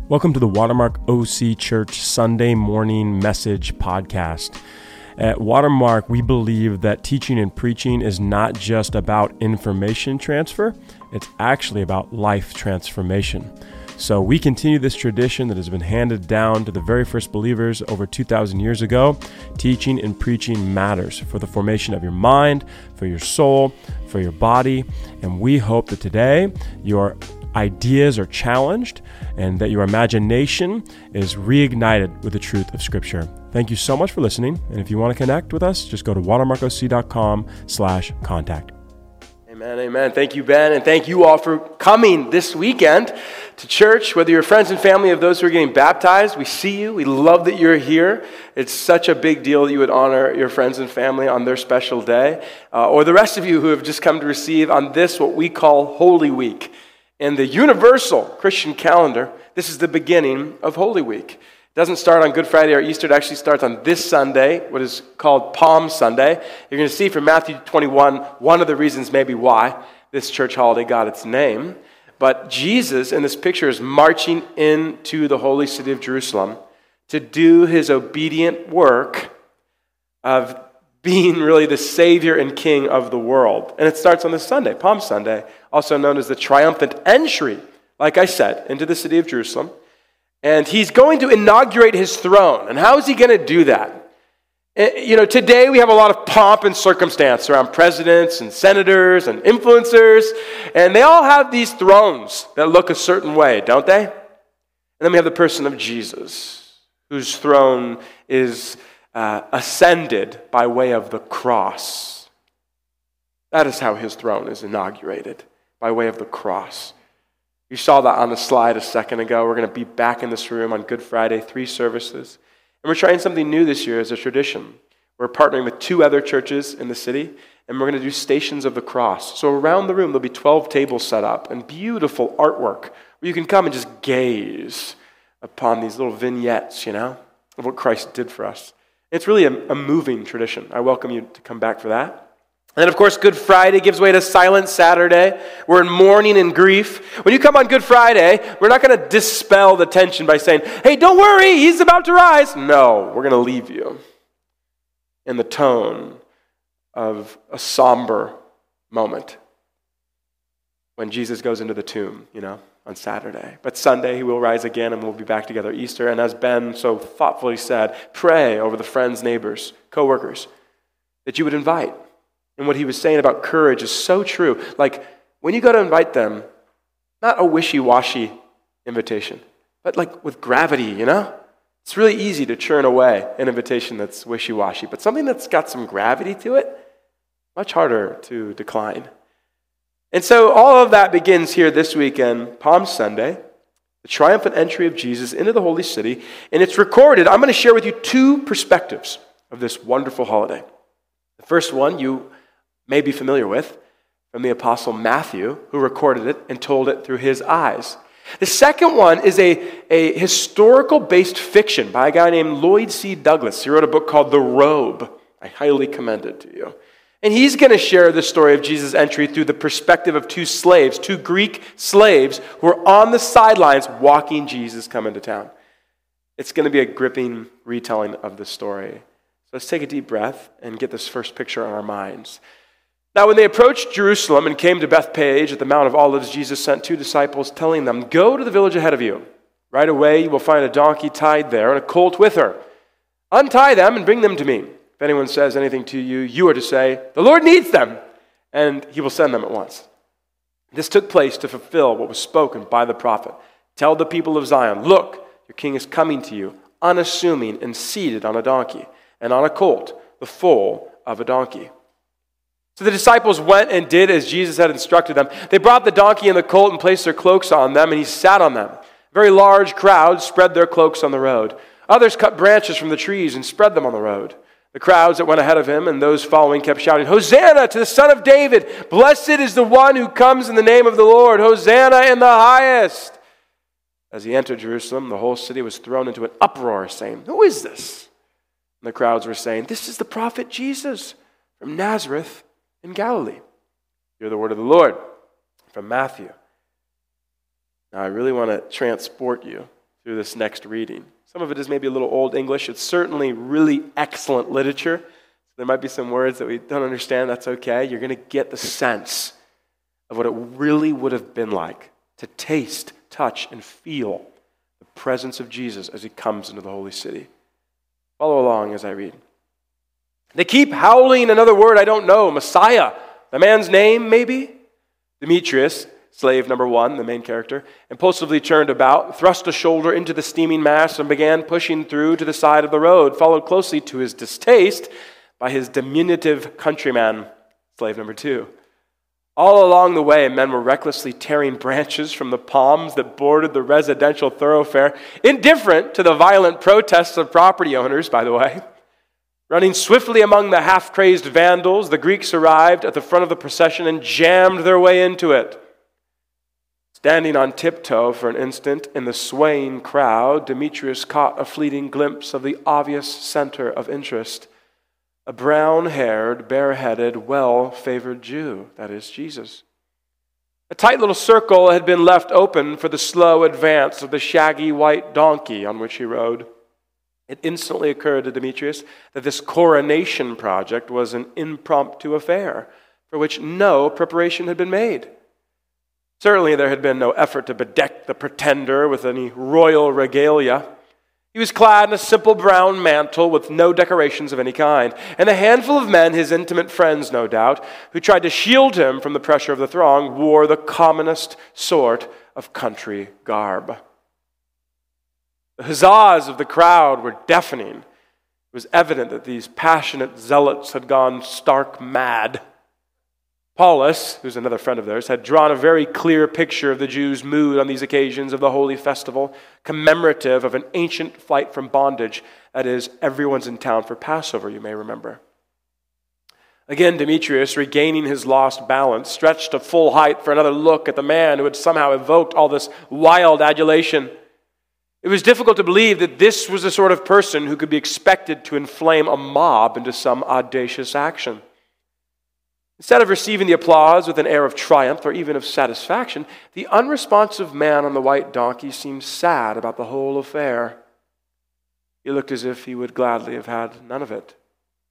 Welcome to the Watermark OC Church Sunday Morning Message Podcast. At Watermark, we believe that teaching and preaching is not just about information transfer, it's actually about life transformation. So we continue this tradition that has been handed down to the very first believers over 2,000 years ago. Teaching and preaching matters for the formation of your mind, for your soul, for your body, and we hope that today your ideas are challenged and that your imagination is reignited with the truth of Scripture. Thank you so much for listening. And if you want to connect with us, just go to watermarkoc.com/contact. Amen, amen. Thank you, Ben, and thank you all for coming this weekend to church. Whether you're friends and family of those who are getting baptized, we see you. We love that you're here. It's such a big deal that you would honor your friends and family on their special day. Or the rest of you who have just come to receive on this, what we call Holy Week. In the universal Christian calendar, this is the beginning of Holy Week. It doesn't start on Good Friday or Easter. It actually starts on this Sunday, what is called Palm Sunday. You're going to see from Matthew 21, one of the reasons maybe why this church holiday got its name. But Jesus, in this picture, is marching into the holy city of Jerusalem to do his obedient work of being really the Savior and King of the world. And it starts on this Sunday, Palm Sunday, also known as the triumphant entry, like I said, into the city of Jerusalem. And he's going to inaugurate his throne. And how is he going to do that? You know, today we have a lot of pomp and circumstance around presidents and senators and influencers, and they all have these thrones that look a certain way, don't they? And then we have the person of Jesus, whose throne is ascended by way of the cross. That is how his throne is inaugurated, by way of the cross. You saw that on the slide a second ago. We're going to be back in this room on Good Friday, 3 services. And we're trying something new this year as a tradition. We're partnering with 2 other churches in the city, and we're going to do Stations of the Cross. So around the room, there'll be 12 tables set up and beautiful artwork where you can come and just gaze upon these little vignettes, you know, of what Christ did for us. It's really a moving tradition. I welcome you to come back for that. And then, of course, Good Friday gives way to Silent Saturday. We're in mourning and grief. When you come on Good Friday, we're not going to dispel the tension by saying, hey, don't worry, he's about to rise. No, we're going to leave you in the tone of a somber moment when Jesus goes into the tomb, you know, on Saturday. But Sunday, he will rise again, and we'll be back together Easter. And as Ben so thoughtfully said, pray over the friends, neighbors, co-workers that you would invite. And what he was saying about courage is so true. Like, when you go to invite them, not a wishy-washy invitation, but like with gravity, you know? It's really easy to churn away an invitation that's wishy-washy, but something that's got some gravity to it, much harder to decline. And so all of that begins here this weekend, Palm Sunday, the triumphant entry of Jesus into the holy city, and it's recorded. I'm going to share with you 2 perspectives of this wonderful holiday. The first one you may be familiar with from the Apostle Matthew, who recorded it and told it through his eyes. The second one is a historical-based fiction by a guy named Lloyd C. Douglas. He wrote a book called The Robe. I highly commend it to you. And he's going to share the story of Jesus' entry through the perspective of 2 slaves, 2 Greek slaves who are on the sidelines watching Jesus come into town. It's going to be a gripping retelling of the story. So let's take a deep breath and get this first picture on our minds. Now, when they approached Jerusalem and came to Bethphage at the Mount of Olives, Jesus sent 2 disciples, telling them, go to the village ahead of you. Right away, you will find a donkey tied there and a colt with her. Untie them and bring them to me. If anyone says anything to you, you are to say, the Lord needs them, and he will send them at once. This took place to fulfill what was spoken by the prophet. Tell the people of Zion, look, your king is coming to you, unassuming and seated on a donkey, and on a colt, the foal of a donkey. So the disciples went and did as Jesus had instructed them. They brought the donkey and the colt and placed their cloaks on them, and he sat on them. A very large crowd spread their cloaks on the road. Others cut branches from the trees and spread them on the road. The crowds that went ahead of him and those following kept shouting, Hosanna to the Son of David! Blessed is the one who comes in the name of the Lord! Hosanna in the highest! As he entered Jerusalem, the whole city was thrown into an uproar, saying, who is this? And the crowds were saying, this is the prophet Jesus from Nazareth in Galilee. Hear the word of the Lord from Matthew. Now, I really want to transport you through this next reading. Some of it is maybe a little Old English. It's certainly really excellent literature. There might be some words that we don't understand. That's okay. You're going to get the sense of what it really would have been like to taste, touch, and feel the presence of Jesus as he comes into the holy city. Follow along as I read. They keep howling another word I don't know, Messiah. The man's name, maybe? Demetrius, slave number 1, the main character, impulsively turned about, thrust a shoulder into the steaming mass, and began pushing through to the side of the road, followed closely to his distaste by his diminutive countryman, slave number 2. All along the way, men were recklessly tearing branches from the palms that bordered the residential thoroughfare, indifferent to the violent protests of property owners, by the way. Running swiftly among the half-crazed vandals, the Greeks arrived at the front of the procession and jammed their way into it. Standing on tiptoe for an instant in the swaying crowd, Demetrius caught a fleeting glimpse of the obvious center of interest. A brown-haired, bare-headed, well-favored Jew, that is, Jesus. A tight little circle had been left open for the slow advance of the shaggy white donkey on which he rode. It instantly occurred to Demetrius that this coronation project was an impromptu affair for which no preparation had been made. Certainly there had been no effort to bedeck the pretender with any royal regalia. He was clad in a simple brown mantle with no decorations of any kind, and a handful of men, his intimate friends no doubt, who tried to shield him from the pressure of the throng, wore the commonest sort of country garb. The huzzas of the crowd were deafening. It was evident that these passionate zealots had gone stark mad. Paulus, who's another friend of theirs, had drawn a very clear picture of the Jews' mood on these occasions of the holy festival, commemorative of an ancient flight from bondage. That is, everyone's in town for Passover, you may remember. Again, Demetrius, regaining his lost balance, stretched to full height for another look at the man who had somehow evoked all this wild adulation. It was difficult to believe that this was the sort of person who could be expected to inflame a mob into some audacious action. Instead of receiving the applause with an air of triumph or even of satisfaction, the unresponsive man on the white donkey seemed sad about the whole affair. He looked as if he would gladly have had none of it.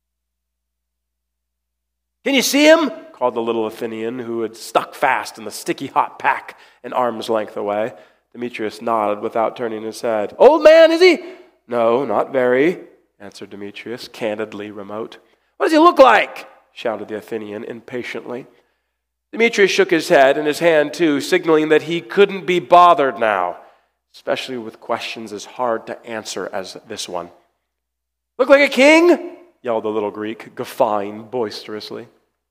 "Can you see him?" called the little Athenian who had stuck fast in the sticky hot pack an arm's length away. Demetrius nodded without turning his head. "Old man, is he?" "No, not very," answered Demetrius, candidly remote. "What does he look like?" shouted the Athenian impatiently. Demetrius shook his head and his hand too, signaling that he couldn't be bothered now, especially with questions as hard to answer as this one. "Look like a king?" yelled the little Greek, guffawing boisterously.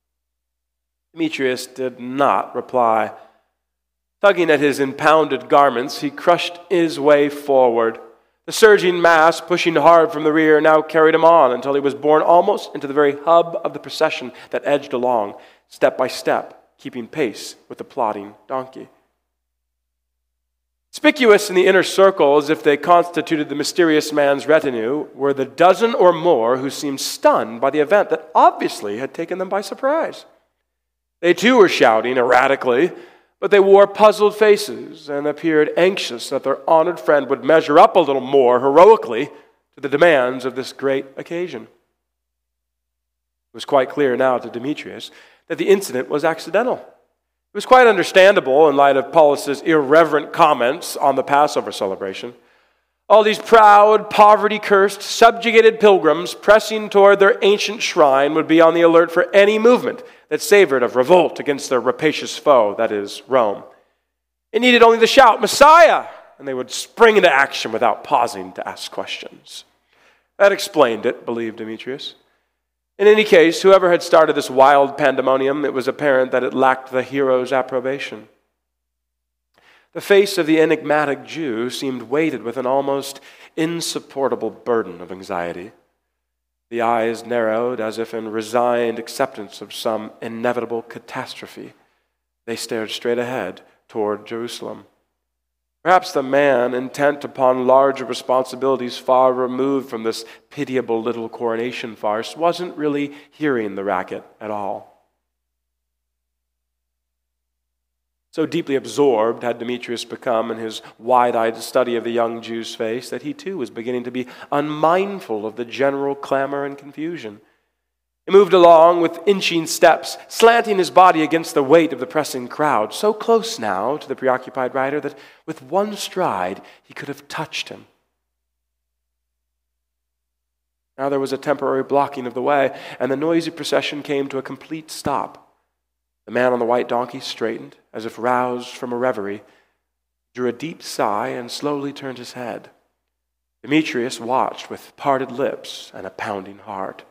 Demetrius did not reply. Tugging at his impounded garments, he crushed his way forward. The surging mass, pushing hard from the rear, now carried him on until he was borne almost into the very hub of the procession that edged along, step by step, keeping pace with the plodding donkey. Conspicuous in the inner circle, as if they constituted the mysterious man's retinue, were the dozen or more who seemed stunned by the event that obviously had taken them by surprise. They too were shouting erratically, but they wore puzzled faces and appeared anxious that their honored friend would measure up a little more heroically to the demands of this great occasion. It was quite clear now to Demetrius that the incident was accidental. It was quite understandable in light of Paulus's irreverent comments on the Passover celebration. All these proud, poverty-cursed, subjugated pilgrims pressing toward their ancient shrine would be on the alert for any movement that savored of revolt against their rapacious foe, that is, Rome. It needed only the shout, "Messiah!" and they would spring into action without pausing to ask questions. That explained it, believed Demetrius. In any case, whoever had started this wild pandemonium, it was apparent that it lacked the hero's approbation. The face of the enigmatic Jew seemed weighted with an almost insupportable burden of anxiety. The eyes narrowed as if in resigned acceptance of some inevitable catastrophe. They stared straight ahead toward Jerusalem. Perhaps the man, intent upon larger responsibilities far removed from this pitiable little coronation farce, wasn't really hearing the racket at all. So deeply absorbed had Demetrius become in his wide-eyed study of the young Jew's face that he too was beginning to be unmindful of the general clamor and confusion. He moved along with inching steps, slanting his body against the weight of the pressing crowd, so close now to the preoccupied rider that with one stride he could have touched him. Now there was a temporary blocking of the way, and the noisy procession came to a complete stop. The man on the white donkey straightened, as if roused from a reverie, drew a deep sigh, and slowly turned his head. Demetrius watched with parted lips and a pounding heart.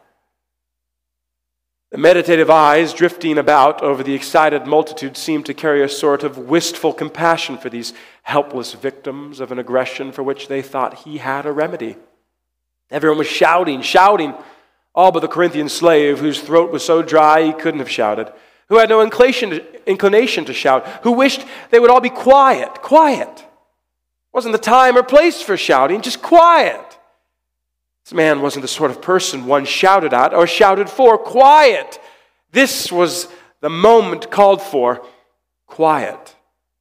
The meditative eyes drifting about over the excited multitude seemed to carry a sort of wistful compassion for these helpless victims of an aggression for which they thought he had a remedy. Everyone was shouting, all but the Corinthian slave whose throat was so dry he couldn't have shouted, who had no inclination to shout, who wished they would all be quiet. Wasn't the time or place for shouting, just quiet. This man wasn't the sort of person one shouted at or shouted for. Quiet. This was the moment called for. Quiet.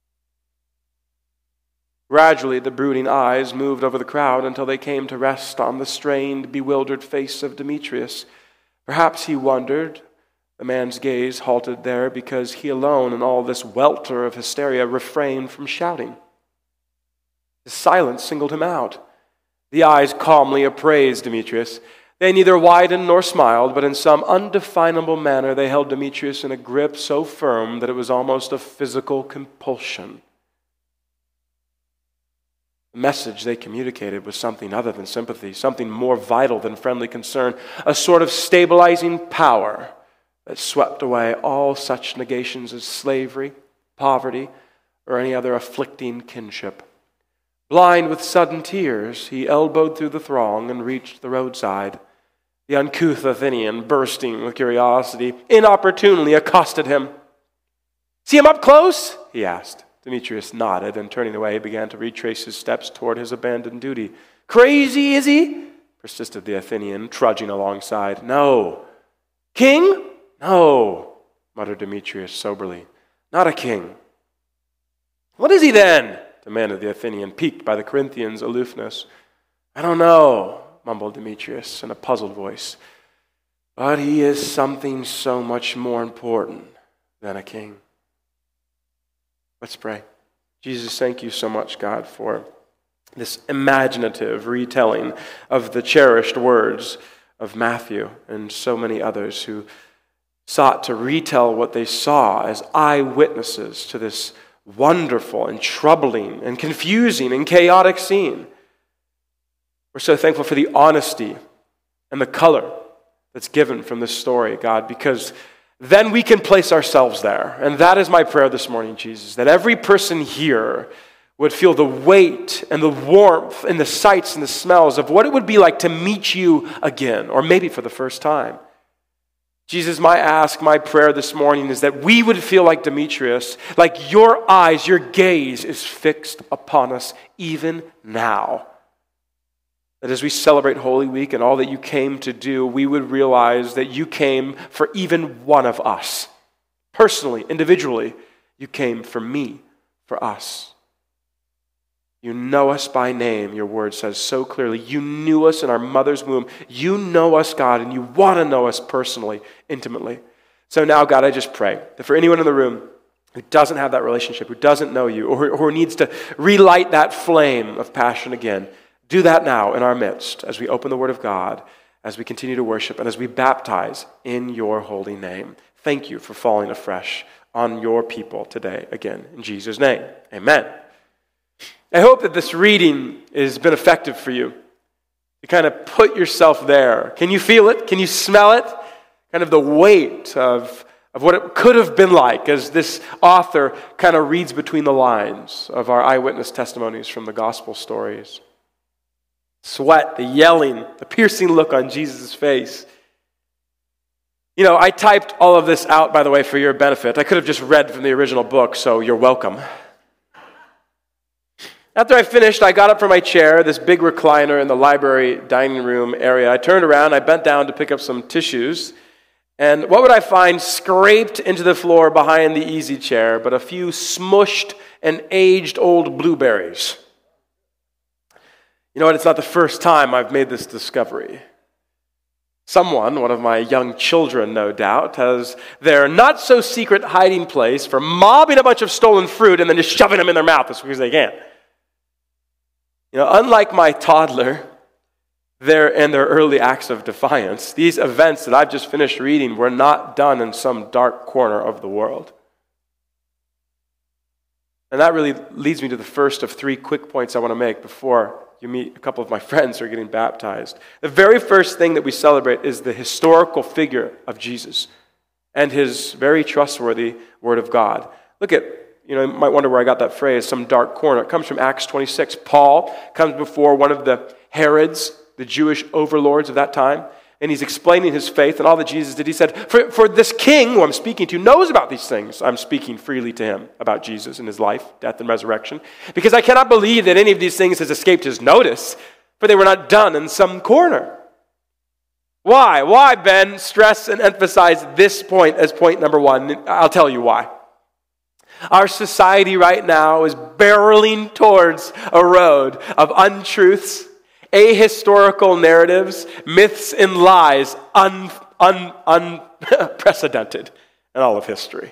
Gradually, the brooding eyes moved over the crowd until they came to rest on the strained, bewildered face of Demetrius. Perhaps he wondered. The man's gaze halted there because he alone in all this welter of hysteria refrained from shouting. The silence singled him out. The eyes calmly appraised Demetrius. They neither widened nor smiled, but in some undefinable manner they held Demetrius in a grip so firm that it was almost a physical compulsion. The message they communicated was something other than sympathy, something more vital than friendly concern, a sort of stabilizing power that swept away all such negations as slavery, poverty, or any other afflicting kinship. Blind with sudden tears, he elbowed through the throng and reached the roadside. The uncouth Athenian, bursting with curiosity, inopportunely accosted him. "See him up close?" he asked. Demetrius nodded and, turning away, began to retrace his steps toward his abandoned duty. "Crazy, is he?" persisted the Athenian, trudging alongside. "No." "King?" "No," muttered Demetrius soberly. "Not a king." "What is he then?" demanded the Athenian, piqued by the Corinthians' aloofness. "I don't know," mumbled Demetrius in a puzzled voice. "But he is something so much more important than a king." Let's pray. Jesus, thank you so much, God, for this imaginative retelling of the cherished words of Matthew and so many others who sought to retell what they saw as eyewitnesses to this wonderful and troubling and confusing and chaotic scene. We're so thankful for the honesty and the color that's given from this story, God, because then we can place ourselves there. And that is my prayer this morning, Jesus, that every person here would feel the weight and the warmth and the sights and the smells of what it would be like to meet you again, or maybe for the first time. Jesus, my prayer this morning is that we would feel like Demetrius, like your eyes, your gaze is fixed upon us even now. That as we celebrate Holy Week and all that you came to do, we would realize that you came for even one of us. Personally, individually, you came for me, for us. You know us by name, your word says so clearly. You knew us in our mother's womb. You know us, God, and you want to know us personally, intimately. So now, God, I just pray that for anyone in the room who doesn't have that relationship, who doesn't know you, or who needs to relight that flame of passion again, do that now in our midst as we open the Word of God, as we continue to worship, and as we baptize in your holy name. Thank you for falling afresh on your people today again. In Jesus' name, amen. I hope that this reading has been effective for you. To kind of put yourself there. Can you feel it? Can you smell it? Kind of the weight of what it could have been like as this author kind of reads between the lines of our eyewitness testimonies from the gospel stories. Sweat, the yelling, the piercing look on Jesus' face. You know, I typed all of this out, by the way, for your benefit. I could have just read from the original book, so you're welcome. After I finished, I got up from my chair, this big recliner in the library dining room area. I turned around, I bent down to pick up some tissues, And what would I find scraped into the floor behind the easy chair but a few smushed and aged old blueberries? You know what? It's not the first time I've made this discovery. Someone, one of my young children no doubt, has their not-so-secret hiding place for mobbing a bunch of stolen fruit and then just shoving them in their mouth as quick as they can. You know, unlike my toddler, their early acts of defiance, these events that I've just finished reading were not done in some dark corner of the world. And that really leads me to the first of 3 quick points I want to make before you meet a couple of my friends who are getting baptized. The very first thing that we celebrate is the historical figure of Jesus and his very trustworthy Word of God. Look at, you might wonder where I got that phrase, some dark corner. It comes from Acts 26. Paul comes before one of the Herods, the Jewish overlords of that time, and he's explaining his faith and all that Jesus did. He said, for this king who I'm speaking to knows about these things. I'm speaking freely to him about Jesus and his life, death, and resurrection, because I cannot believe that any of these things has escaped his notice, for they were not done in some corner. Why? Why, Ben, stress and emphasize this point as point number 1? I'll tell you why. Our society right now is barreling towards a road of untruths, ahistorical narratives, myths, and lies unprecedented in all of history.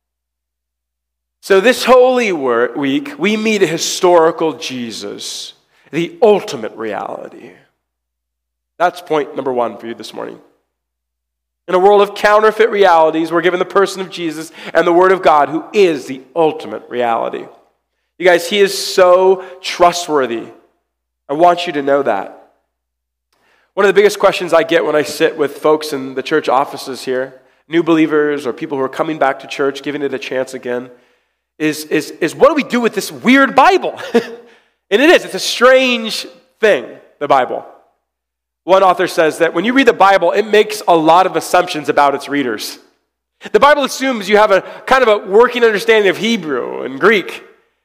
So this Holy Week, we meet a historical Jesus, the ultimate reality. That's point number 1 for you this morning. In a world of counterfeit realities, we're given the person of Jesus and the Word of God, who is the ultimate reality. You guys, he is so trustworthy. I want you to know that. One of the biggest questions I get when I sit with folks in the church offices here, new believers or people who are coming back to church, giving it a chance again, is what do we do with this weird Bible? And it's a strange thing, the Bible. One author says that when you read the Bible, it makes a lot of assumptions about its readers. The Bible assumes you have a kind of a working understanding of Hebrew and Greek.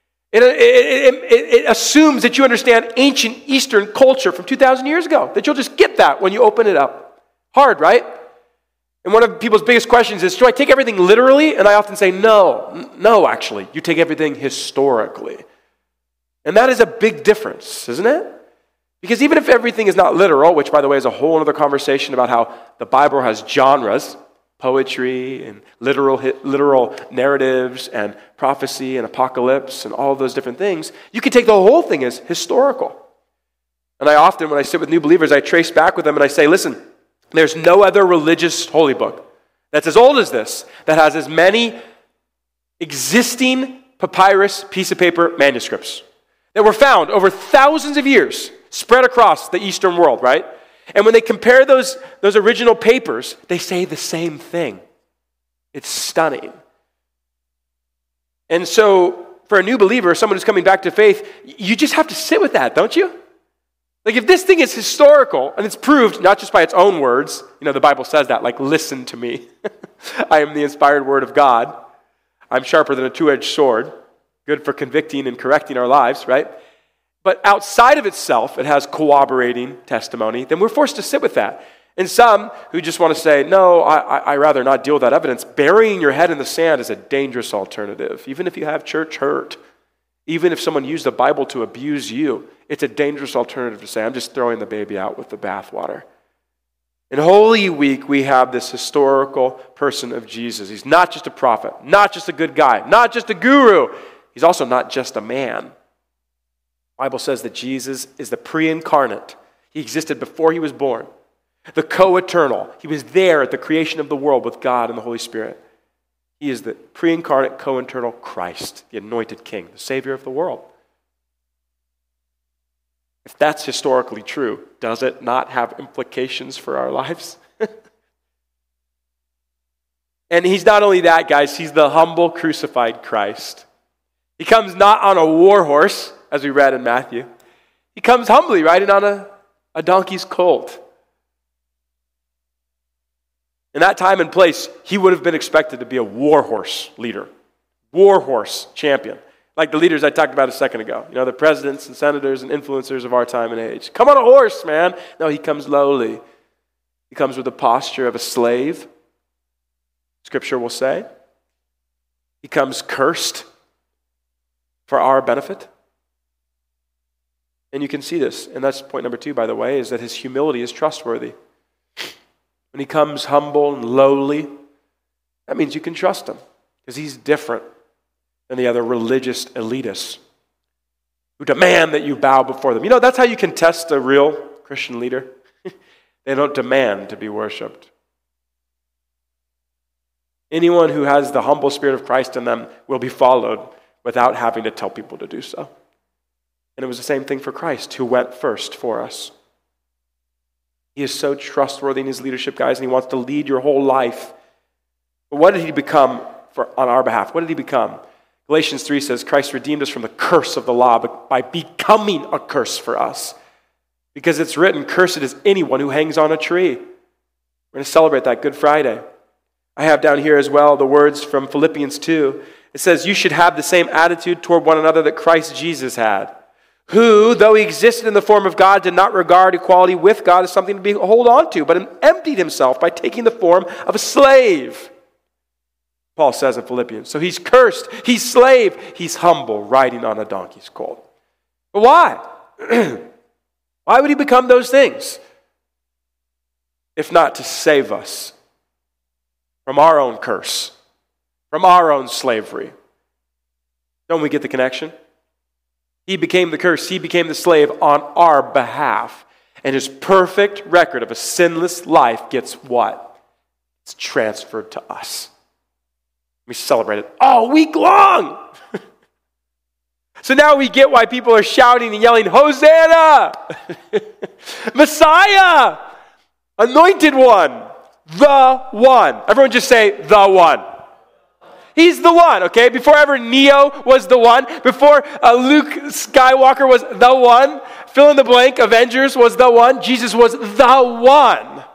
It assumes that you understand ancient Eastern culture from 2,000 years ago, that you'll just get that when you open it up. Hard, right? And one of people's biggest questions is, do I take everything literally? And I often say, no, actually. You take everything historically. And that is a big difference, isn't it? Because even if everything is not literal, which, by the way, is a whole other conversation about how the Bible has genres, poetry and literal narratives and prophecy and apocalypse and all those different things, you can take the whole thing as historical. And I often, when I sit with new believers, I trace back with them and I say, listen, there's no other religious holy book that's as old as this, that has as many existing papyrus piece of paper manuscripts that were found over thousands of years spread across the Eastern world, right? And when they compare those original papers, they say the same thing. It's stunning. And so for a new believer, someone who's coming back to faith, you just have to sit with that, don't you? Like if this thing is historical and it's proved not just by its own words, the Bible says that, like, listen to me. I am the inspired word of God. I'm sharper than a two-edged sword, good for convicting and correcting our lives, right? But outside of itself, it has corroborating testimony, then we're forced to sit with that. And some who just want to say, no, I rather not deal with that evidence, burying your head in the sand is a dangerous alternative. Even if you have church hurt, even if someone used the Bible to abuse you, it's a dangerous alternative to say, I'm just throwing the baby out with the bathwater. In Holy Week, we have this historical person of Jesus. He's not just a prophet, not just a good guy, not just a guru. He's also not just a man. The Bible says that Jesus is the pre-incarnate. He existed before he was born. The co-eternal. He was there at the creation of the world with God and the Holy Spirit. He is the pre-incarnate, co-eternal Christ, the anointed King, the Savior of the world. If that's historically true, does it not have implications for our lives? And he's not only that, guys, he's the humble, crucified Christ. He comes not on a war horse, as we read in Matthew. He comes humbly riding on a donkey's colt. In that time and place, he would have been expected to be a war horse leader, war horse champion, like the leaders I talked about a second ago. The presidents and senators and influencers of our time and age. Come on a horse, man. No, he comes lowly. He comes with the posture of a slave, Scripture will say. He comes cursed for our benefit. And you can see this, and that's point number 2, by the way, is that his humility is trustworthy. When he comes humble and lowly, that means you can trust him, because he's different than the other religious elitists who demand that you bow before them. You know, that's how you can test a real Christian leader. They don't demand to be worshipped. Anyone who has the humble spirit of Christ in them will be followed without having to tell people to do so. And it was the same thing for Christ, who went first for us. He is so trustworthy in his leadership, guys, and he wants to lead your whole life. But what did he become on our behalf? What did he become? Galatians 3 says, Christ redeemed us from the curse of the law by becoming a curse for us. Because it's written, cursed is anyone who hangs on a tree. We're going to celebrate that Good Friday. I have down here as well the words from Philippians 2. It says, you should have the same attitude toward one another that Christ Jesus had, who, though he existed in the form of God, did not regard equality with God as something to hold on to, but emptied himself by taking the form of a slave. Paul says in Philippians. So he's cursed, he's slave, he's humble, riding on a donkey's colt. But why? Why would he become those things? If not to save us from our own curse, from our own slavery. Don't we get the connection? He became the curse. He became the slave on our behalf. And his perfect record of a sinless life gets what? It's transferred to us. We celebrate it all week long. So now we get why people are shouting and yelling, Hosanna! Messiah! Anointed one! The one. Everyone just say, the one. He's the one, okay? Before ever Neo was the one. Before Luke Skywalker was the one. Fill in the blank, Avengers was the one. Jesus was the one.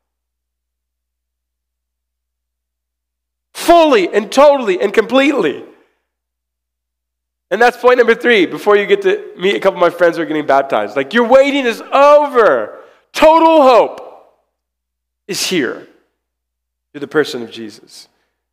Fully and totally and completely. And that's point number 3, before you get to meet a couple of my friends who are getting baptized. Like, your waiting is over. Total hope is here through the person of Jesus.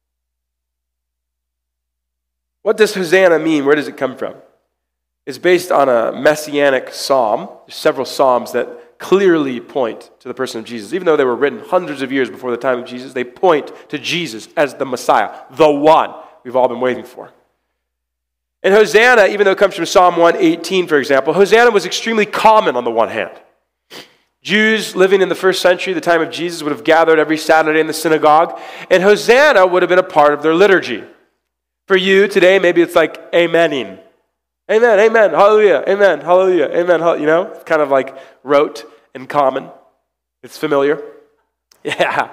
What does Hosanna mean? Where does it come from? It's based on a messianic psalm. There's several psalms that clearly point to the person of Jesus. Even though they were written hundreds of years before the time of Jesus, they point to Jesus as the Messiah, the one we've all been waiting for. And Hosanna, even though it comes from Psalm 118, for example, Hosanna was extremely common on the one hand. Jews living in the first century, the time of Jesus, would have gathered every Saturday in the synagogue, and Hosanna would have been a part of their liturgy. For you today, maybe it's like amening. Amen, amen, hallelujah, amen, hallelujah, amen, you know? It's kind of like rote and common. It's familiar. Yeah.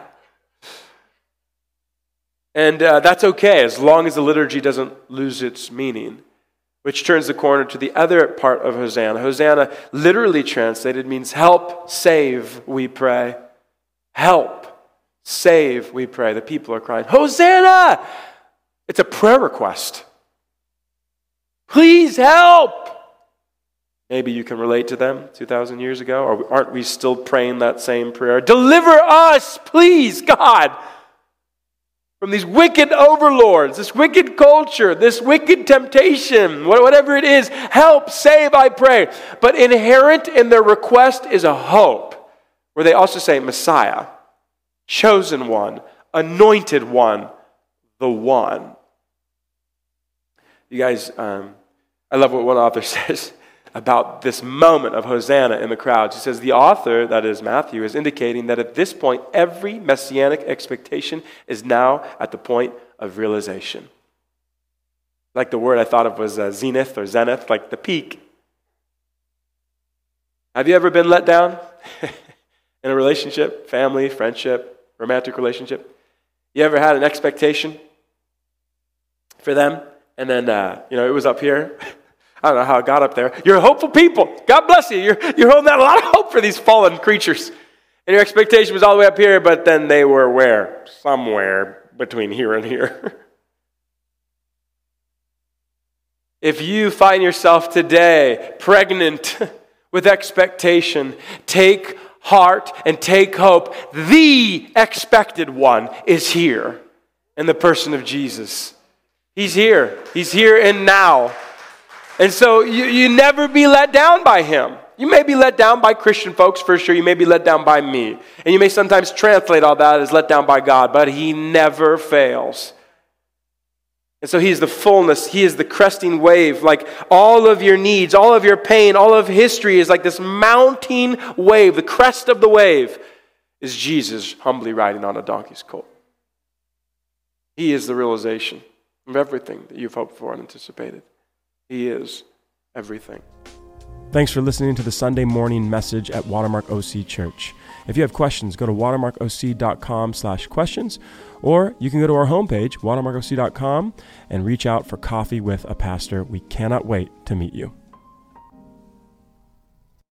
And that's okay, as long as the liturgy doesn't lose its meaning, which turns the corner to the other part of Hosanna. Hosanna, literally translated, means help, save, we pray. Help, save, we pray. The people are crying, Hosanna! It's a prayer request. Please help! Maybe you can relate to them 2,000 years ago, or aren't we still praying that same prayer? Deliver us, please, God, from these wicked overlords, this wicked culture, this wicked temptation, whatever it is. Help, save, I pray. But inherent in their request is a hope, where they also say Messiah, chosen one, anointed one, the one. You guys, I love what one author says about this moment of Hosanna in the crowds. He says, the author, that is Matthew, is indicating that at this point, every messianic expectation is now at the point of realization. Like the word I thought of was zenith or zenith, like the peak. Have you ever been let down in a relationship, family, friendship, romantic relationship? You ever had an expectation for them? And then, it was up here. I don't know how it got up there. You're hopeful people. God bless you. You're holding out a lot of hope for these fallen creatures. And your expectation was all the way up here, but then they were where? Somewhere between here and here. If you find yourself today pregnant with expectation, take heart and take hope. The expected one is here. in the person of Jesus. He's here. He's here and now. And so you never be let down by him. You may be let down by Christian folks, for sure. You may be let down by me. And you may sometimes translate all that as let down by God, but he never fails. And so he is the fullness. He is the cresting wave. Like all of your needs, all of your pain, all of history is like this mounting wave. The crest of the wave is Jesus humbly riding on a donkey's colt. He is the realization of everything that you've hoped for and anticipated. He is everything. Thanks for listening to the Sunday morning message at Watermark OC Church. If you have questions, go to watermarkoc.com/questions, or you can go to our homepage, watermarkoc.com, and reach out for coffee with a pastor. We cannot wait to meet you.